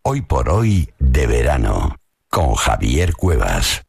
Hoy por hoy de verano, con Javier Cuevas.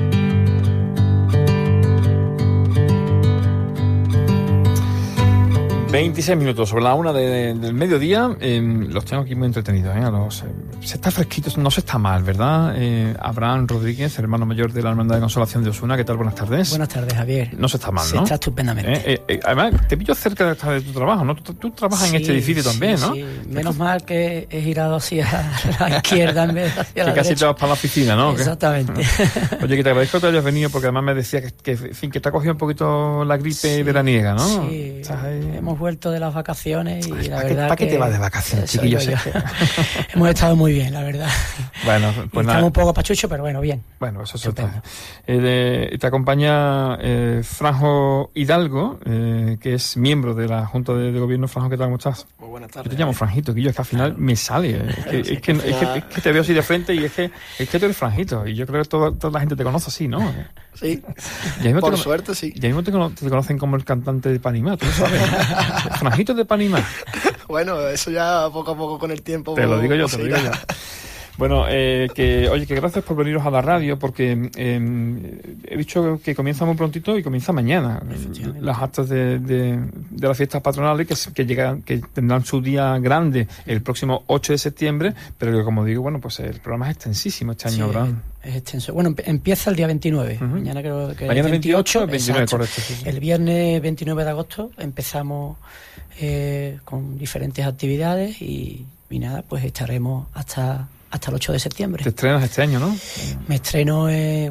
...26 sobre la 1 del mediodía... los tengo aquí muy entretenidos, se está fresquito, no se está mal, ¿verdad? Abraham Rodríguez, hermano mayor de la Hermandad de Consolación de Osuna. ¿Qué tal? Buenas tardes. Buenas tardes, Javier. No se está mal, ¿no? Se está estupendamente. Además, te pillo cerca de tu trabajo, ¿no? Tú trabajas en este edificio también, ¿no? Sí, menos mal que he girado hacia la izquierda en vez de hacia la casi derecha. te vas para la oficina, ¿no? Exactamente. Oye, que te agradezco que te hayas venido, porque además me decía que te ha cogido un poquito la gripe veraniega, ¿no? Sí, hemos vuelto de las vacaciones y la verdad ¿Para qué te vas de vacaciones, chiquillos? Hemos estado muy bien, la verdad. Bueno, pues estamos un poco pachuchos, pero bueno, bien. Bueno, eso está. Te acompaña Franjo Hidalgo, que es miembro de la Junta de Gobierno. Franjo, ¿qué tal? ¿Cómo estás? Muy buenas tardes. Yo te llamo Franjito, que es que al final me sale. Es que te veo así de frente y es que tú eres Franjito. Y yo creo que toda la gente te conoce así, ¿no? Sí, por suerte sí. Y ahí mismo te conocen como el cantante de Panimá, tú lo sabes. Franjito de Panimá. Bueno, eso ya poco a poco con el tiempo. Te lo digo yo. Bueno, que gracias por veniros a la radio, porque he dicho que comienza muy prontito y comienza mañana. Las actas de las fiestas patronales que tendrán su día grande el próximo 8 de septiembre, pero que, como digo, bueno, pues el programa es extensísimo este año, Abraham. Es extenso. Bueno, empieza el día 29. Uh-huh. Mañana creo que mañana el 28, el 29, correcto. Sí. El viernes 29 de agosto empezamos con diferentes actividades y nada, pues estaremos hasta el 8 de septiembre. Te estrenas este año, ¿no? Me estreno, en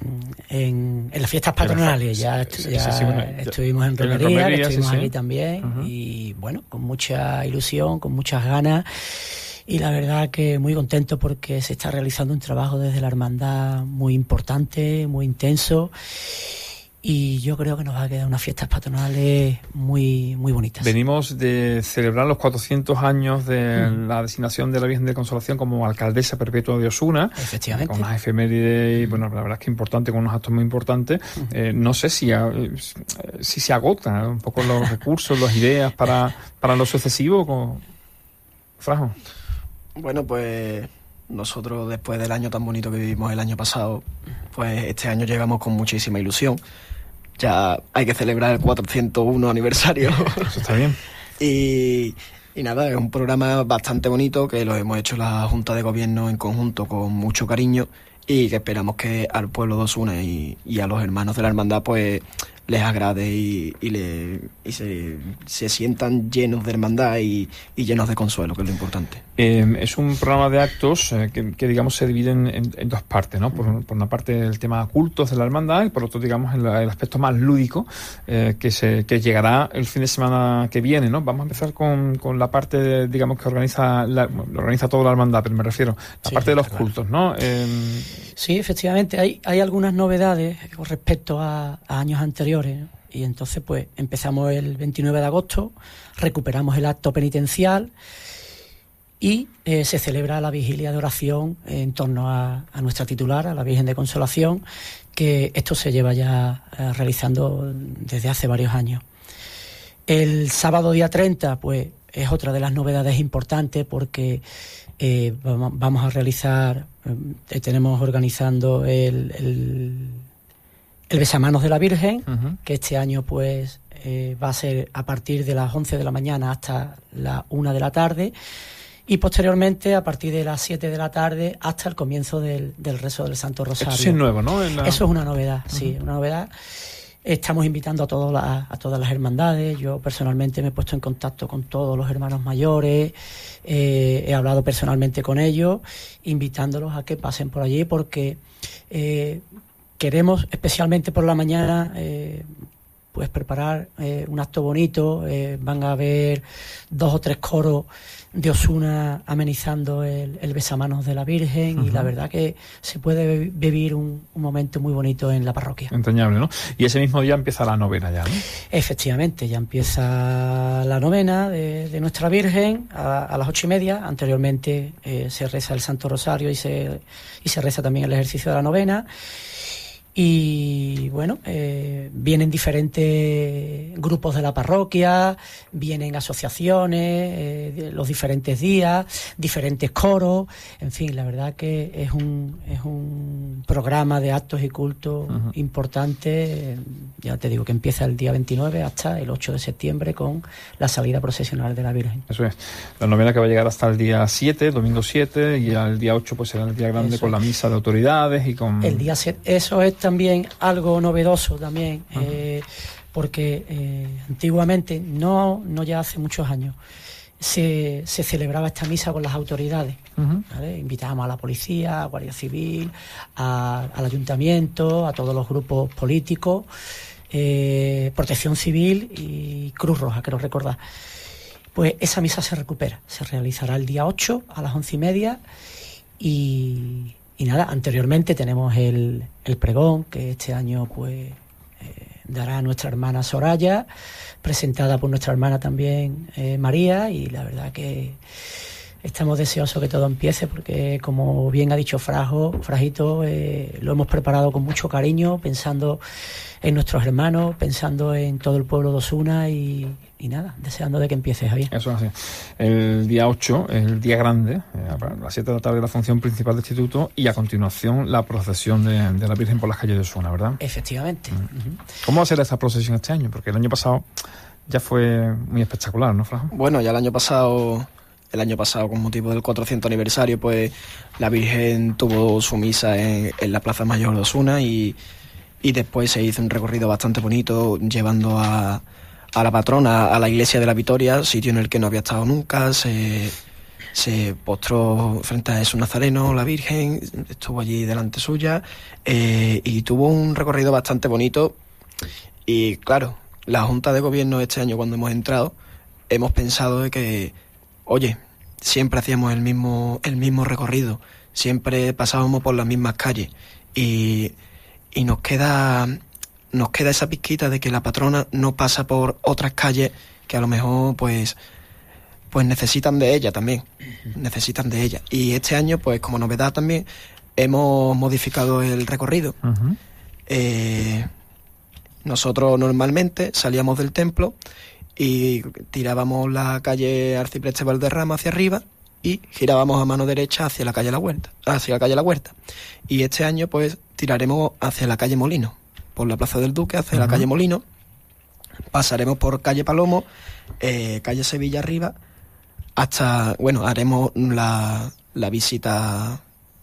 las fiestas patronales. Estuvimos en romería, estuvimos aquí también. Uh-huh. Y bueno, con mucha ilusión, con muchas ganas. Y la verdad que muy contento porque se está realizando un trabajo desde la hermandad muy importante, muy intenso. Y yo creo que nos va a quedar unas fiestas patronales muy, muy bonitas. Venimos de celebrar los 400 años de la designación de la Virgen de Consolación como alcaldesa perpetua de Osuna. Efectivamente. Con las efemérides y, bueno, la verdad es que importante, con unos actos muy importantes. No sé si se agotan un poco los recursos, las ideas para lo sucesivo. Franjo. Bueno, pues nosotros, después del año tan bonito que vivimos el año pasado, pues este año llegamos con muchísima ilusión. Ya hay que celebrar el 401 aniversario. Eso está bien. Y nada, es un programa bastante bonito que lo hemos hecho la Junta de Gobierno en conjunto con mucho cariño y que esperamos que al pueblo de Osuna y a los hermanos de la hermandad pues les agrade y se sientan llenos de hermandad y llenos de consuelo, que es lo importante. Es un programa de actos que digamos se dividen en dos partes, ¿no? Por una parte el tema cultos de la hermandad y por otro, digamos, el aspecto más lúdico que llegará el fin de semana que viene, ¿no? Vamos a empezar con la parte, digamos, que organiza toda la hermandad, pero me refiero a la parte de los cultos, ¿no? Sí, efectivamente, hay algunas novedades con respecto a años anteriores. Y entonces pues empezamos el 29 de agosto, recuperamos el acto penitencial y se celebra la vigilia de oración en torno a nuestra titular, a la Virgen de Consolación, que esto se lleva ya realizando desde hace varios años. El sábado día 30 pues es otra de las novedades importantes porque vamos a realizar, tenemos organizando el besamanos de la Virgen, que este año pues va a ser a partir de las 11 de la mañana hasta la 1 de la tarde y posteriormente a partir de las 7 de la tarde hasta el comienzo del rezo del Santo Rosario. Eso sí es nuevo, ¿no? Eso es una novedad, sí, una novedad. Estamos invitando a todas las hermandades. Yo personalmente me he puesto en contacto con todos los hermanos mayores, he hablado personalmente con ellos, invitándolos a que pasen por allí porque queremos, especialmente por la mañana, pues preparar un acto bonito. Van a haber 2 o 3 coros de Osuna amenizando el besamanos de la Virgen. Y la verdad que se puede vivir un momento muy bonito en la parroquia. Entrañable, ¿no? Y ese mismo día empieza la novena ya, ¿no? Efectivamente, ya empieza la novena de nuestra Virgen a las 8:30. Anteriormente se reza el Santo Rosario y se reza también el ejercicio de la novena. Y bueno, vienen diferentes grupos de la parroquia, vienen asociaciones, los diferentes días, diferentes coros, en fin, la verdad que es un programa de actos y cultos importante. Ya te digo que empieza el día 29 hasta el 8 de septiembre con la salida procesional de la Virgen. Eso es, la novena que va a llegar hasta el día 7, domingo 7, y al día 8 pues será el día grande. Eso con la misa de autoridades y con... El día 7, eso es también algo novedoso también, porque antiguamente, no ya hace muchos años, se celebraba esta misa con las autoridades, ¿vale? Invitábamos a la policía, a Guardia Civil, al ayuntamiento, a todos los grupos políticos, Protección Civil y Cruz Roja, quiero recordar. Pues esa misa se recupera, se realizará el día 8 a las 11:30 y nada, anteriormente tenemos el pregón que este año pues dará nuestra hermana Soraya, presentada por nuestra hermana también María, y la verdad que estamos deseosos que todo empiece porque, como bien ha dicho Frajito, lo hemos preparado con mucho cariño, pensando en nuestros hermanos, pensando en todo el pueblo de Osuna y nada, deseando de que empiece, Javier. Eso es así. El día 8 es el día grande, a las 7 de la tarde la función principal del instituto y a continuación la procesión de la Virgen por las calles de Osuna, ¿verdad? Efectivamente. ¿Cómo va a ser esa procesión este año? Porque el año pasado ya fue muy espectacular, ¿no, Frajo? Bueno, ya el año pasado, con motivo del 400 aniversario, pues la Virgen tuvo su misa en la Plaza Mayor de Osuna y después se hizo un recorrido bastante bonito llevando a la patrona a la iglesia de la Victoria, sitio en el que no había estado nunca. Se postró frente a Jesús Nazareno, la Virgen, estuvo allí delante suya, y tuvo un recorrido bastante bonito. Y claro, la Junta de Gobierno este año, cuando hemos entrado, hemos pensado de que, oye, siempre hacíamos el mismo recorrido, siempre pasábamos por las mismas calles y nos queda esa pizquita de que la patrona no pasa por otras calles que a lo mejor pues necesitan de ella también, necesitan de ella. Y este año, pues como novedad también, hemos modificado el recorrido. Nosotros normalmente salíamos del templo y tirábamos la calle Arcipreste Valderrama hacia arriba y girábamos a mano derecha hacia la calle La Huerta. Y este año pues tiraremos hacia la calle Molino, por la Plaza del Duque hacia la calle Molino, pasaremos por calle Palomo, calle Sevilla arriba, hasta, bueno, haremos la visita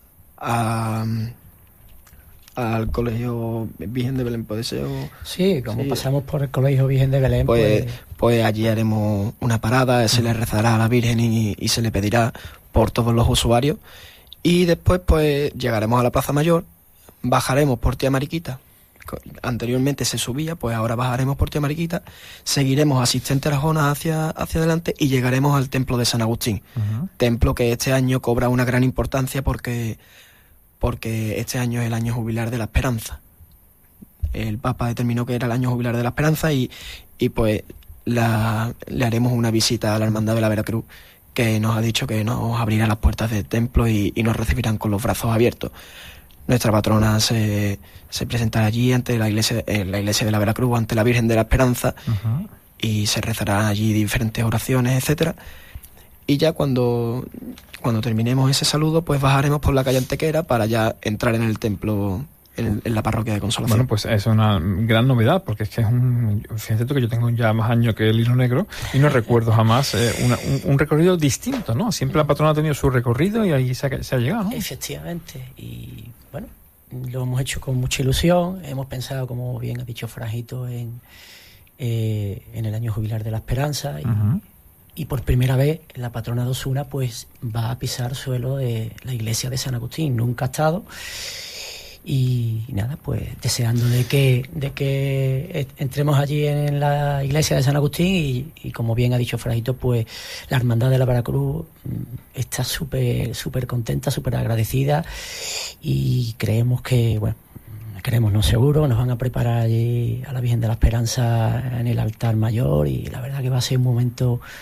al Colegio Virgen de Belén, ¿puede ser? Sí, pasamos por el Colegio Virgen de Belén, pues allí haremos una parada, se le rezará a la Virgen y se le pedirá por todos los usuarios, y después pues llegaremos a la Plaza Mayor, bajaremos por Tía Mariquita. Anteriormente se subía, pues ahora bajaremos por Tía Mariquita, seguiremos Asistente Arjona hacia adelante y llegaremos al templo de San Agustín, templo que este año cobra una gran importancia porque este año es el año jubilar de la Esperanza. El Papa determinó que era el año jubilar de la Esperanza y pues le haremos una visita a la Hermandad de la Veracruz, que nos ha dicho que nos abrirá las puertas del templo y nos recibirán con los brazos abiertos. Nuestra patrona se presentará allí ante la iglesia de la Veracruz, ante la Virgen de la Esperanza, y se rezarán allí diferentes oraciones, etcétera. Y ya cuando terminemos ese saludo, pues bajaremos por la calle Antequera para ya entrar en el templo, en la parroquia de Consolación. Bueno, pues es una gran novedad, porque es que fíjate tú que yo tengo ya más años que el hilo negro y no recuerdo jamás un recorrido distinto, ¿no? Siempre la patrona ha tenido su recorrido y ahí se ha llegado, ¿no? Efectivamente, y bueno, lo hemos hecho con mucha ilusión, hemos pensado, como bien ha dicho Frajito, en el año jubilar de la Esperanza y por primera vez la patrona de Osuna pues va a pisar suelo de la iglesia de San Agustín, nunca ha estado. Y nada, pues deseando de que entremos allí en la iglesia de San Agustín y como bien ha dicho Frajito, pues la Hermandad de la Veracruz está súper contenta, súper agradecida, y creemos que, bueno, no seguro, nos van a preparar allí a la Virgen de la Esperanza en el altar mayor, y la verdad que va a ser un momento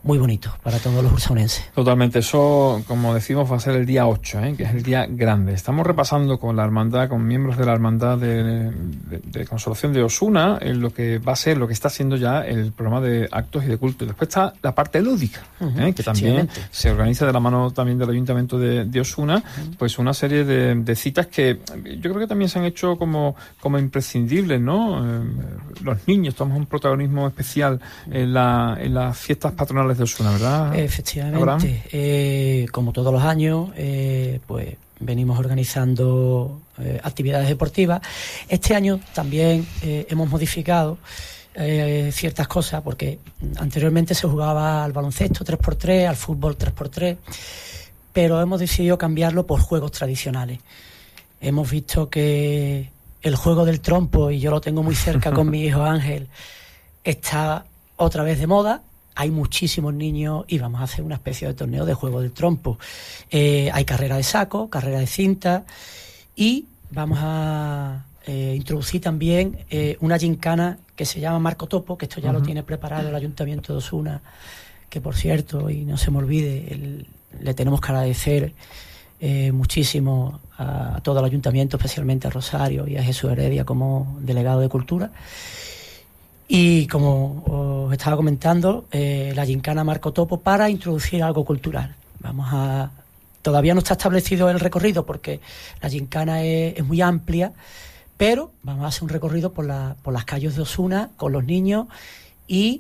muy bonito para todos los ursaunenses. Totalmente, eso, como decimos, va a ser el día 8, que es el día grande. Estamos repasando con la hermandad, con miembros de la hermandad de Consolación de Osuna, en lo que va a ser, lo que está siendo ya el programa de actos y de culto. Y después está la parte lúdica, que también se organiza de la mano también del Ayuntamiento de Osuna, pues una serie de citas que yo creo que también se han hecho como imprescindibles, ¿no? Los niños tomamos un protagonismo especial en las fiestas patronales de Osuna, ¿verdad? Efectivamente, como todos los años, pues venimos organizando actividades deportivas. Este año también hemos modificado ciertas cosas, porque anteriormente se jugaba al baloncesto 3x3, al fútbol 3x3, pero hemos decidido cambiarlo por juegos tradicionales. Hemos visto que el juego del trompo, y yo lo tengo muy cerca con mi hijo Ángel, está otra vez de moda. Hay muchísimos niños y vamos a hacer una especie de torneo de juego del trompo. Hay carrera de saco, carrera de cinta, y vamos a introducir también una gincana que se llama Marco Topo, que esto ya lo tiene preparado el Ayuntamiento de Osuna, que por cierto, y no se me olvide, le tenemos que agradecer muchísimo a todo el Ayuntamiento, especialmente a Rosario y a Jesús Heredia como delegado de Cultura. Y como os estaba comentando, la gincana Marco Topo para introducir algo cultural. Todavía no está establecido el recorrido porque la gincana es muy amplia, pero vamos a hacer un recorrido por las calles de Osuna con los niños y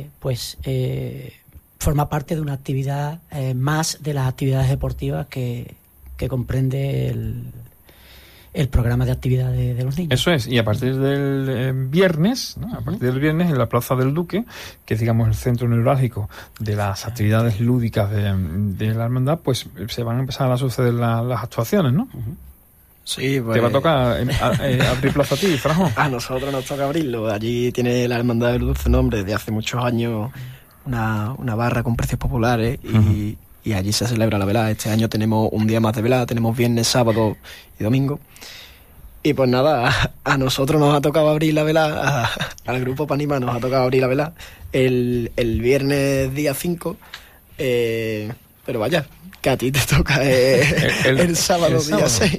forma parte de una actividad más de las actividades deportivas que comprende el programa de actividades de los niños. Eso es, y a partir del viernes, ¿no? A partir del viernes en la Plaza del Duque, que es, digamos, el centro neurálgico de las actividades lúdicas de la hermandad, pues se van a empezar a suceder las actuaciones, ¿no? Sí, pues... Te va a tocar abrir plaza a ti, Franjo. A nosotros nos toca abrirlo. Allí tiene la Hermandad del Dulce Nombre desde hace muchos años una barra con precios populares y allí se celebra la velada. Este año tenemos un día más de velada, tenemos viernes, sábado y domingo. Y pues nada, a nosotros nos ha tocado abrir la velada, al grupo Panima nos ha tocado abrir la velada el viernes día 5, pero vaya, que a ti te toca el sábado día 6.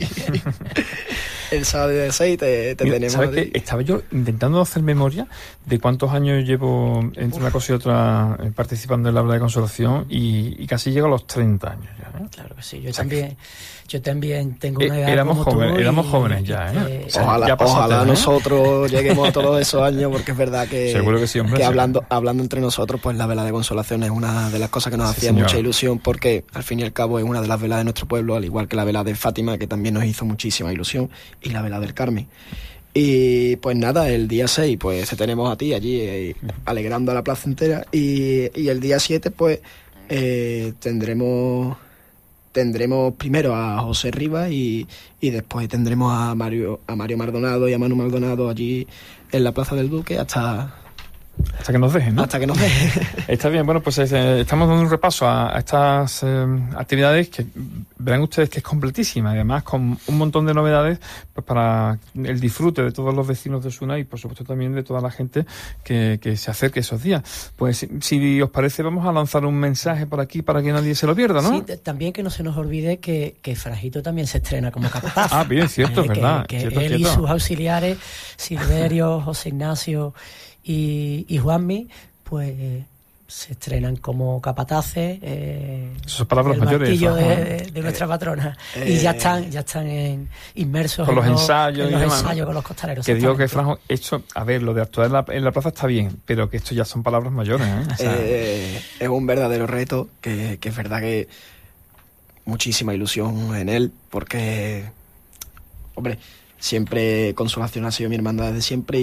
El sábado día 6 te tenemos. ¿Sabes qué? Estaba yo intentando hacer memoria de cuántos años llevo entre una cosa y otra participando en la Velada de Consolación y casi llego a los 30 años ya, ¿eh? Claro que sí, yo también tengo una edad éramos como jóvenes, tú éramos jóvenes ya, ¿eh? Ojalá nosotros lleguemos a todos esos años, porque es verdad que, seguro que sí, hombre, que hablando entre nosotros, pues la Velada de Consolación es una de las cosas que nos hacía mucha ilusión, porque al fin y al cabo es una de las veladas de nuestro pueblo, al igual que la Velada de Fátima, que también nos hizo muchísima ilusión, y la Velada del Carmen. Y pues nada, el día 6 pues te tenemos a ti allí alegrando a la plaza entera, y el día 7 pues tendremos primero a José Rivas y después tendremos a Mario Maldonado y a Manu Maldonado allí en la Plaza del Duque hasta que nos dejen, ¿no? Hasta que nos dejen. Está bien, bueno, pues estamos dando un repaso a estas actividades que verán ustedes que es completísima, además con un montón de novedades pues para el disfrute de todos los vecinos de Osuna y por supuesto también de toda la gente que se acerque esos días. Pues si os parece vamos a lanzar un mensaje por aquí para que nadie se lo pierda, ¿no? Sí, también que no se nos olvide que Frajito también se estrena como capataz. Ah, bien, cierto, es verdad. Que cierto, él y sus auxiliares, Silverio, José Ignacio y Juanmi, pues se estrenan como capataces. Esas palabras el mayores. martillo de nuestra patrona. Y ya están inmersos con los ensayos en los ensayos con los costaleros. Que digo que, Franjo, esto, a ver, lo de actuar en la plaza está bien, pero que esto ya son palabras mayores, ¿eh? O sea, es un verdadero reto, que es verdad que muchísima ilusión en él, porque, hombre, siempre Consolación ha sido mi hermandad desde siempre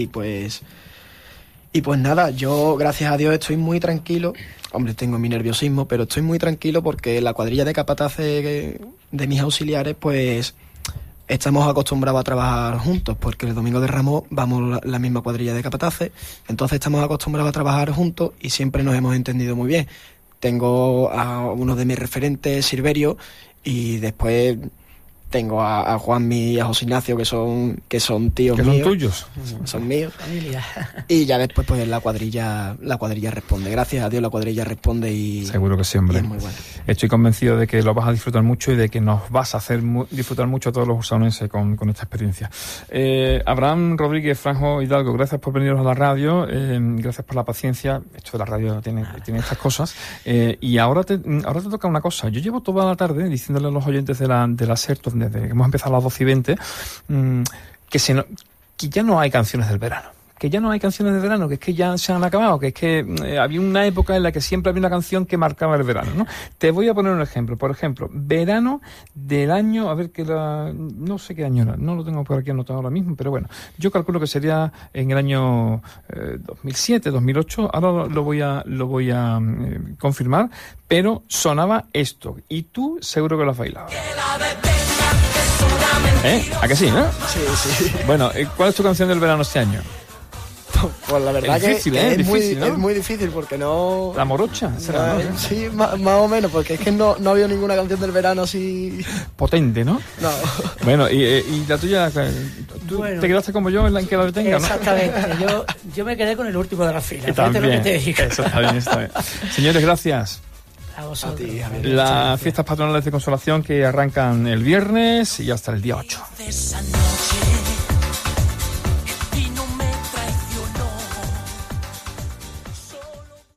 y pues nada, yo gracias a Dios estoy muy tranquilo. Hombre, tengo mi nerviosismo, pero estoy muy tranquilo porque la cuadrilla de capataces de mis auxiliares, pues estamos acostumbrados a trabajar juntos, porque el domingo de Ramos vamos la misma cuadrilla de capataces, entonces estamos acostumbrados a trabajar juntos y siempre nos hemos entendido muy bien. Tengo a uno de mis referentes, Silverio, y después tengo a Juanmi y a José Ignacio, que son tíos que míos. son tuyos. Son míos. Familia. Y ya después pues la cuadrilla responde. Gracias a Dios la cuadrilla responde y... Seguro que sí, hombre. Y es muy bueno. Estoy convencido de que lo vas a disfrutar mucho y de que nos vas a hacer disfrutar mucho a todos los ursaonenses con esta experiencia. Abraham Rodríguez, Franjo Hidalgo, gracias por veniros a la radio, gracias por la paciencia. Esto de la radio tiene estas cosas. Y ahora te toca una cosa. Yo llevo toda la tarde diciéndole a los oyentes de la SER, desde que hemos empezado a las 12:20, que ya no hay canciones del verano. Que ya no hay canciones de verano, que es que ya se han acabado, que es que había una época en la que siempre había una canción que marcaba el verano, ¿no? Te voy a poner un ejemplo. Por ejemplo, verano del año, no sé qué año era, no lo tengo por aquí anotado ahora mismo, pero bueno, yo calculo que sería en el año 2007, 2008, ahora lo voy a confirmar, pero sonaba esto, y tú seguro que lo has bailado. ¿A que sí, no? Sí. Bueno, ¿cuál es tu canción del verano este año? Pues la verdad es difícil, que ¿no? es muy difícil porque no... La morocha, ¿será? ¿No? Sí, más o menos, porque es que no había ninguna canción del verano así... Potente, ¿no? No. Bueno, y la tuya, ¿tú te quedaste como yo en la que la detenga, no? Exactamente, yo me quedé con el último de la fila. También, lo que te digo. eso está bien. Señores, gracias. A vosotros. A ti, Javier. Las fiestas patronales de Consolación que arrancan el viernes y hasta el día 8. De esa noche